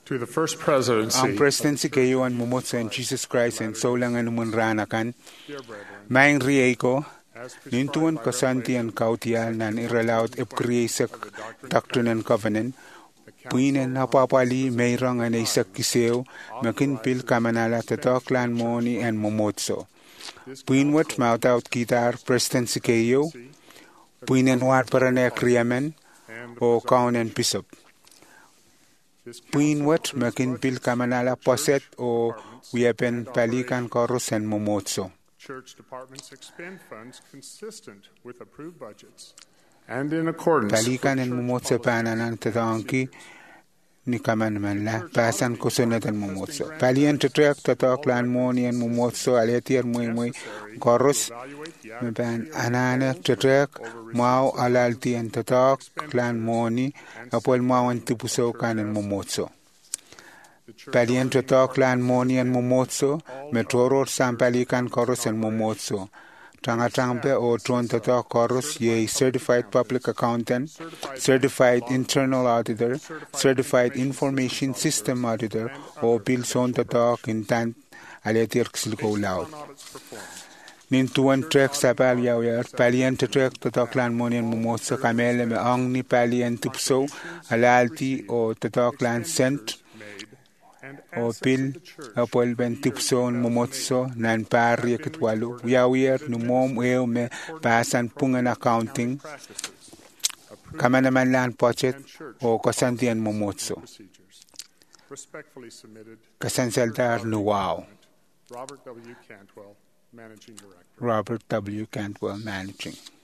to the first presidency. Ang presidency kayo ang mumotso in Jesus Christ and so lang ang umunranakan. Dear brethren, Maing riyay ko, as prescribed nintuan by kasanti ang kautial nan iralaut epkriyesak of the doctrine Doctrine and Covenant, puinen napapali mayroong ang isak kisew, makinpil kamanala tatoklan mo ni ang mumotso. Puinwat mautaut kitar presidency kayo, puinen wat para na kriyamen, o kaunen pisop. Puinwat makinpil kamanala poset o wiyapen palikan korus and mumotso. church departments expend funds consistent with approved budgets and in accordance with Palikan and church mumotso policy pananan and tatangki procedures. ni kaman man la pasan kusunat and mumotso. Palian tutrek tatoklan mo ni and mumotso aletier muy korus. Maban anana tutrek mau alalti and tatoklan mo ni apol mau ang tipuso kanan mumotso. Palian tatoklan mo ni and mumotso metroror sam palikan korus and mumotso. Tangatampe o tron tatok korus ye certified public accountant, certified internal auditor, certified information system auditor o pilson tatok intant aletir ksilko laut. Nintuan trek sa palyawyar, palian trek tatoklan mo niyan mumotso kamele me ang ni palian tipso alalti o tatoklan sent o pil apol ben tipson mumotso nan pari kitwalu yawier numom eo me pasan pungan accounting kama naman lan budget o kasantian mumotso Respectfully submitted, kasansaldar nuwaw Robert W. Cantwell, Managing Director. Robert W. Cantwell, Managing.